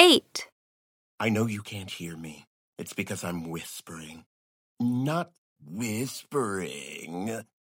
Wait. I know you can't hear me. It's because I'm whispering. Not whispering.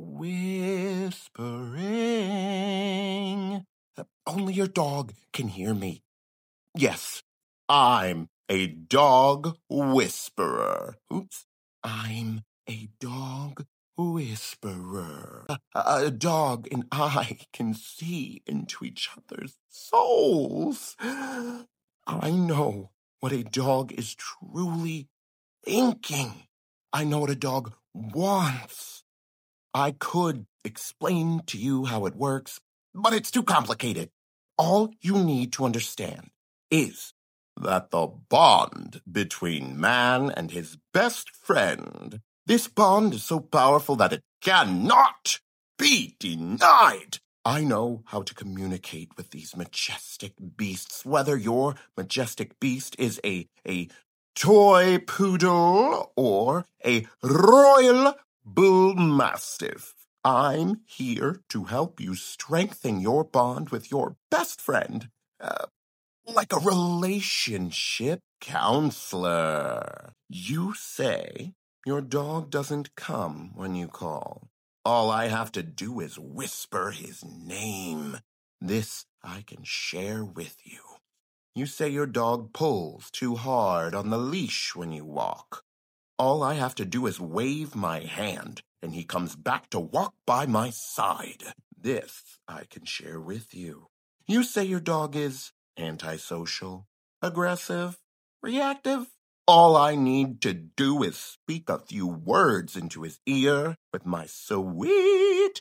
Whispering. Only your dog can hear me. Yes, I'm a dog whisperer. Oops. I'm a dog whisperer. A dog and I can see into each other's souls. I know what a dog is truly thinking. I know what a dog wants. I could explain to you how it works, but it's too complicated. All you need to understand is that the bond between man and his best friend, this bond is so powerful that it cannot be denied. I know how to communicate with these majestic beasts, whether your majestic beast is a toy poodle or a royal bull mastiff. I'm here to help you strengthen your bond with your best friend, like a relationship counselor. You say your dog doesn't come when you call. All I have to do is whisper his name. This I can share with you. You say your dog pulls too hard on the leash when you walk. All I have to do is wave my hand, and he comes back to walk by my side. This I can share with you. You say your dog is antisocial, aggressive, reactive. All I need to do is speak a few words into his ear with my sweet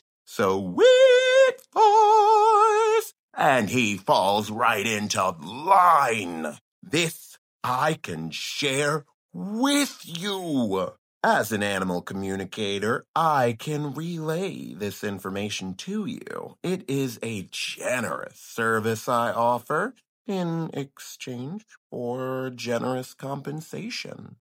voice, and he falls right into line. This I can share with you. As an animal communicator, I can relay this information to you. It is a generous service I offer in exchange for generous compensation.